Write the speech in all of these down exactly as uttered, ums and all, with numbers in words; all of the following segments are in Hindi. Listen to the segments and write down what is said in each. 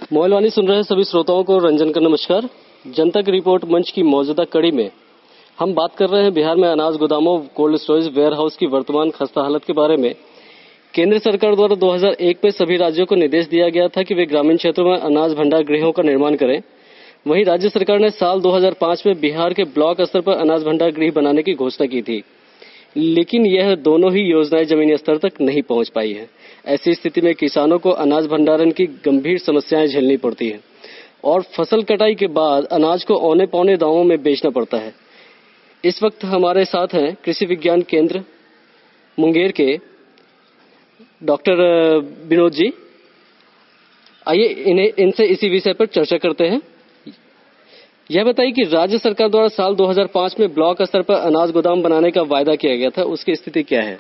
मोबाइलवाणी सुन रहे सभी श्रोताओं को रंजन का नमस्कार। जनता की रिपोर्ट मंच की मौजूदा कड़ी में हम बात कर रहे हैं बिहार में अनाज गोदामों, कोल्ड स्टोरेज, वेयर हाउस की वर्तमान खस्ता हालत के बारे में। केंद्र सरकार द्वारा दो हज़ार एक में सभी राज्यों को निर्देश दिया गया था कि वे ग्रामीण क्षेत्रों में अनाज भंडार गृहों का निर्माण करें। वहीं राज्य सरकार ने साल दो हज़ार पाँच में बिहार के ब्लॉक स्तर पर अनाज भंडार गृह बनाने की घोषणा की थी, लेकिन यह दोनों ही योजनाएं जमीनी स्तर तक नहीं पहुंच पाई है। ऐसी स्थिति में किसानों को अनाज भंडारण की गंभीर समस्याएं झेलनी पड़ती है और फसल कटाई के बाद अनाज को औने पौने दामों में बेचना पड़ता है। इस वक्त हमारे साथ हैं कृषि विज्ञान केंद्र मुंगेर के डॉक्टर विनोद जी। आइए इन्हें इनसे इसी विषय पर चर्चा करते हैं। यह बताइए कि राज्य सरकार द्वारा साल दो हज़ार पाँच में ब्लॉक स्तर पर अनाज गोदाम बनाने का वायदा किया गया था, उसकी स्थिति क्या है?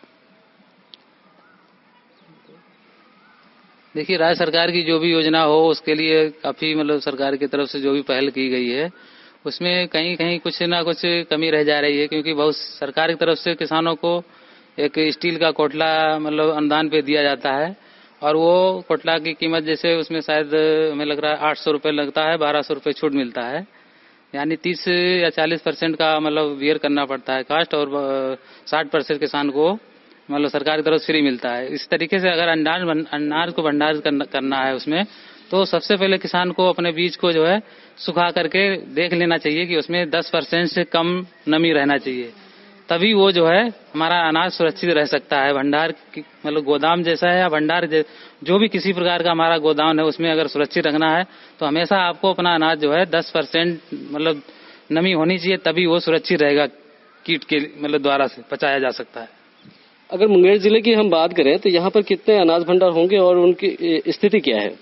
देखिए, राज्य सरकार की जो भी योजना हो उसके लिए काफी मतलब सरकार की तरफ से जो भी पहल की गई है उसमें कहीं कहीं कुछ ना कुछ कमी रह जा रही है, क्योंकि बहुत सरकार की तरफ से किसानों को एक स्टील का कोटला मतलब अनुदान पे दिया जाता है और वो कोटला की कीमत जैसे उसमें शायद हमें लग रहा है आठ सौ रुपये लगता है, बारह सौ रुपये छूट मिलता है, यानी तीस या चालीस परसेंट का मतलब बियर करना पड़ता है कास्ट और साठ परसेंट किसान को मतलब सरकार की तरफ से फ्री मिलता है। इस तरीके से अगर अनाज अनाज को भंडार करना है उसमें तो सबसे पहले किसान को अपने बीज को जो है सुखा करके देख लेना चाहिए कि उसमें दस परसेंट से कम नमी रहना चाहिए, तभी वो जो है हमारा अनाज सुरक्षित रह सकता है। भंडार मतलब गोदाम जैसा है या भंडार जो भी किसी प्रकार का हमारा गोदाम है उसमें अगर सुरक्षित रखना है तो हमेशा आपको अपना अनाज जो है दस परसेंट मतलब नमी होनी चाहिए, तभी वो सुरक्षित रहेगा, कीट के मतलब द्वारा से बचाया जा सकता है। अगर मुंगेर जिले की हम बात करें तो यहाँ पर कितने अनाज भंडार होंगे और उनकी स्थिति क्या है?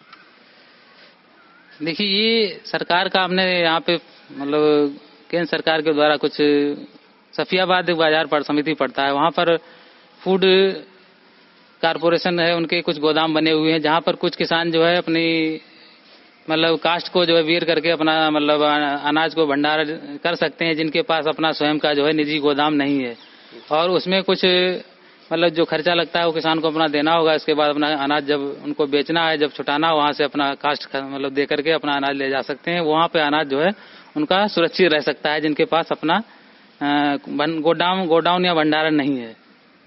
देखिए, ये सरकार का हमने यहाँ पे मतलब केंद्र सरकार के द्वारा कुछ सफियाबाद बाजार पर समिति पड़ता है, वहाँ पर फूड कारपोरेशन है, उनके कुछ गोदाम बने हुए हैं जहाँ पर कुछ किसान जो है अपनी मतलब कास्ट को जो है बियर करके अपना मतलब अनाज को भंडार कर सकते हैं, जिनके पास अपना स्वयं का जो है निजी गोदाम नहीं है। और उसमें कुछ मतलब जो खर्चा लगता है वो किसान को अपना देना होगा। इसके बाद अपना अनाज जब उनको बेचना है, जब छुटाना वहाँ से अपना कास्ट मतलब दे करके अपना अनाज ले जा सकते हैं। वहाँ पे अनाज जो है उनका सुरक्षित रह सकता है जिनके पास अपना गोडाउन गोडाउन या भंडारण नहीं है।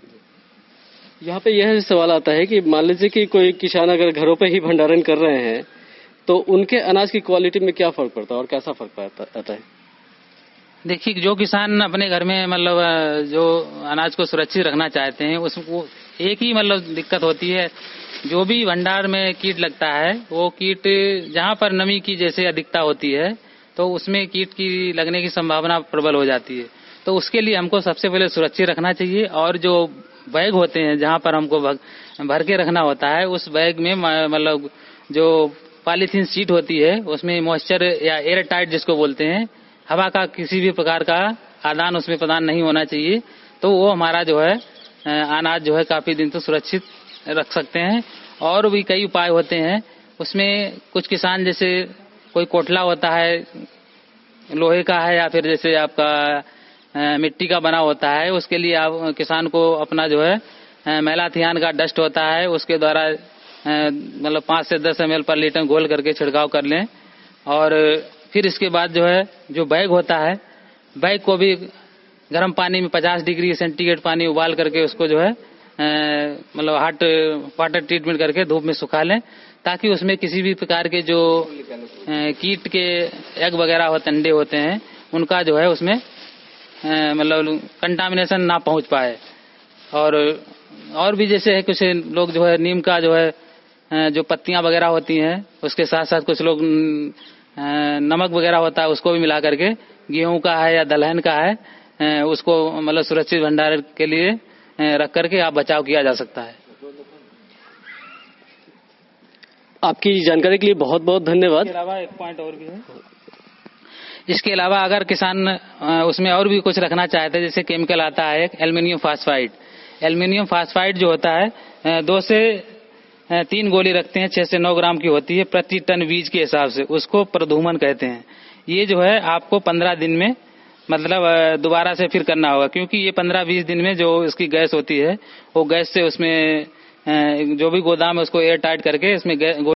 यहाँ पे यह सवाल आता है कि मान लीजिए कि कोई किसान अगर घरों पे ही भंडारण कर रहे हैं तो उनके अनाज की क्वालिटी में क्या फर्क पड़ता है और कैसा फर्क आता है? देखिए, जो किसान अपने घर में मतलब जो अनाज को सुरक्षित रखना चाहते हैं उसको एक ही मतलब दिक्कत होती है, जो भी भंडार में कीट लगता है वो कीट जहाँ पर नमी की जैसे अधिकता होती है तो उसमें कीट की लगने की संभावना प्रबल हो जाती है। तो उसके लिए हमको सबसे पहले सुरक्षित रखना चाहिए और जो बैग होते हैं जहाँ पर हमको भर के रखना होता है उस बैग में मतलब जो पॉलीथीन शीट होती है उसमें मॉइस्चर या एयर टाइट जिसको बोलते हैं, हवा का किसी भी प्रकार का आदान उसमें प्रदान नहीं होना चाहिए, तो वो हमारा जो है अनाज जो है काफी दिन तक सुरक्षित रख सकते हैं। और भी कई उपाय होते हैं उसमें, कुछ किसान जैसे कोई कोटला होता है लोहे का है या फिर जैसे आपका मिट्टी का बना होता है, उसके लिए आप किसान को अपना जो है मैलाथियान का डस्ट होता है उसके द्वारा मतलब पाँच से दस एम एल पर लीटर घोल करके छिड़काव कर लें। और फिर इसके बाद जो है जो बैग होता है, बैग को भी गर्म पानी में पचास डिग्री सेंटीग्रेड पानी उबाल करके उसको जो है मतलब हॉट वाटर ट्रीटमेंट करके धूप में सुखा लें, ताकि उसमें किसी भी प्रकार के जो कीट के एग वगैरह होते अंडे होते हैं उनका जो है उसमें मतलब कंटामिनेशन ना पहुंच पाए। और और भी जैसे है कुछ लोग जो है नीम का जो है जो पत्तियां वगैरह होती हैं उसके साथ साथ कुछ लोग नमक वगैरह होता है उसको भी मिला करके गेहूं का है या दलहन का है उसको मतलब सुरक्षित भंडारण के लिए रख करके आप बचाव किया जा सकता है। आपकी जानकारी के लिए बहुत बहुत धन्यवाद। इसके अलावा एक पॉइंट और भी है, इसके अलावा अगर किसान उसमें और भी कुछ रखना चाहते हैं जैसे केमिकल आता है एक एल्युमिनियम फास्फाइड। एल्युमिनियम फास्फाइड जो होता है दो से तीन गोली रखते हैं, छह से नौ ग्राम की होती है प्रति टन बीज के हिसाब से, उसको प्रधूमन कहते हैं। ये जो है आपको पंद्रह दिन में मतलब दोबारा से फिर करना होगा, क्योंकि ये पंद्रह बीस दिन में जो इसकी गैस होती है वो गैस से उसमें जो भी गोदाम है उसको एयर टाइट करके इसमें